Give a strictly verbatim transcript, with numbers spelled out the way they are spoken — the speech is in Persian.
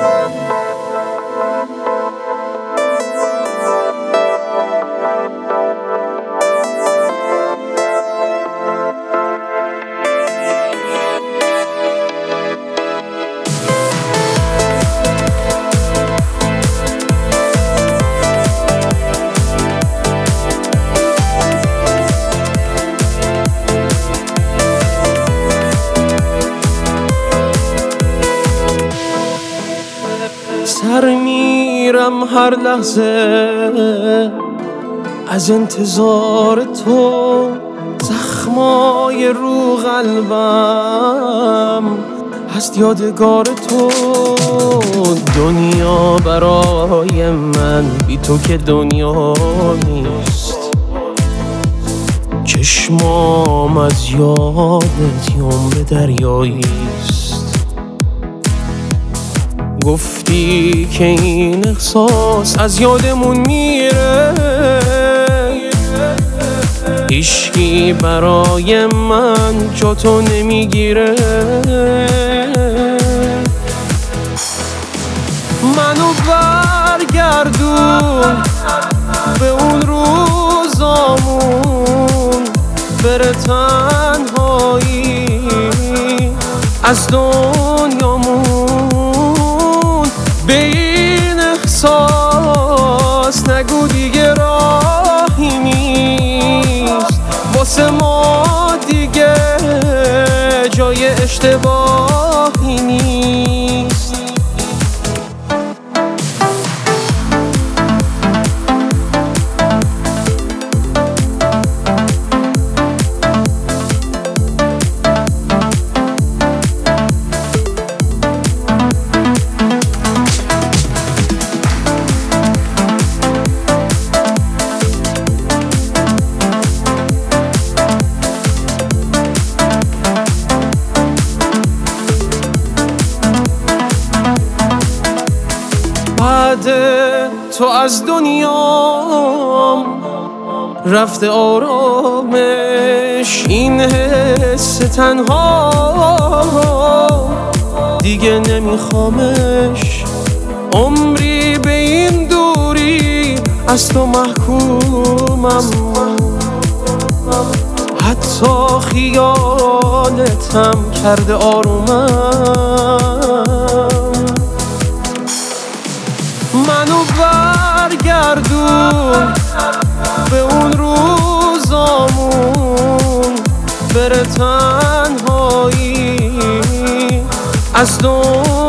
سر میرم هر لحظه از انتظار تو، زخمای رو قلبم هست یادگار تو. دنیا برای من بی تو که دنیا نیست، چشمام از یادت یم به دریاییست. گفتی که این احساس از یادمون میره، هیچکی برای من جا تو نمیگیره. منو برگردون به اون روزامون، بره تنهایی از دنیامون. به این احساس نگو دیگه راهی نیست، واسه ما دیگه جای اشتباهی نیست. بعد تو از دنیام رفته آرامش، این حس تنها دیگه نمیخوامش. عمری به این دوری از تو محکومم، حتی خیالتم کرده آرومم. منو برگردون به اون روزامون، بره تنهایی از دنیا